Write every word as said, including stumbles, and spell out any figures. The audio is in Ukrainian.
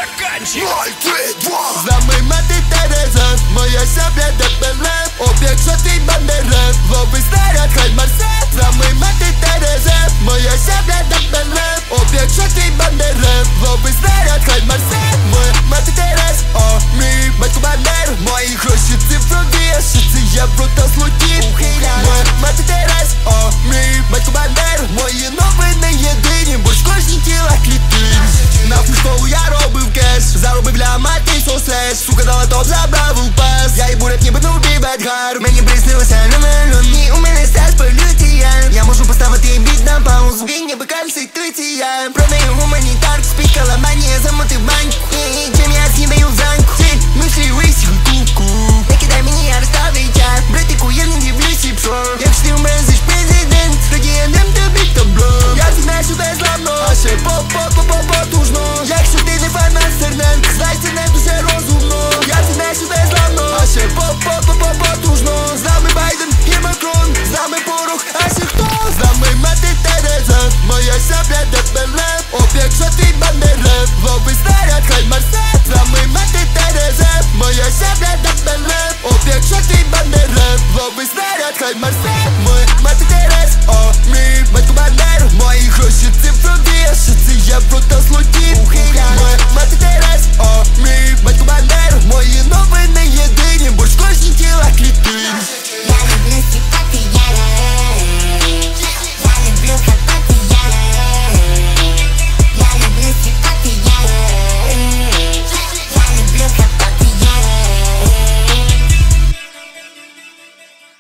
стаканчик. Ноль, три, два. Знamy mety Tereza, moja sabia D P L. Obieg szatej banderę, wowy stara Haj Marse. Znamy mety Tereza, moja sabia D P L. Obieg szatej banderę, wowy stara Haj Marse. Моя мати Терез, о, мій батько Бандер. Мої гроші цифрові, шиці євро та злоті. Моя мати Терез, о, мій батько Бандер. Мої новини єдині, бо ж кожні тіла клітин. На школу я робив кеш, заробив ля мати сосеш. Сука дала топ, забрав у пас. Я і бурек ніби новий бедгар. Мені приснилося на мелоні, у мене стаж полюція. Я можу поставити біт на паузу, він ніби конституція. Продаю гуманітарку, спікала манія, замотив баньку. І чим я снідаю зранку, ти мислі висів куку. Не кидай мені, я розставить я. Братику, я не дивлюсь і пшо. Якщо ти умезиш президент, тоді я дам тобі табло. Я знаю, що ти зламно, а ще по-по-по-по-потужно. Якщо ти не фан Мастернен, знай, це не дуже розумно. Я знаю, що ти зламно, а ще по-по-по-по-потужно. З нами Байден і Макрон, з нами порох, а ще хто? З нами мати Тереза, моя сабля Д П Л. Об'єкт шатий бандера, вови снаряд Хай Марсе. З нами мати Тереза, моя сабля Д П Л. Об'єкт шатий бандера, вови снаряд Хай Марсе.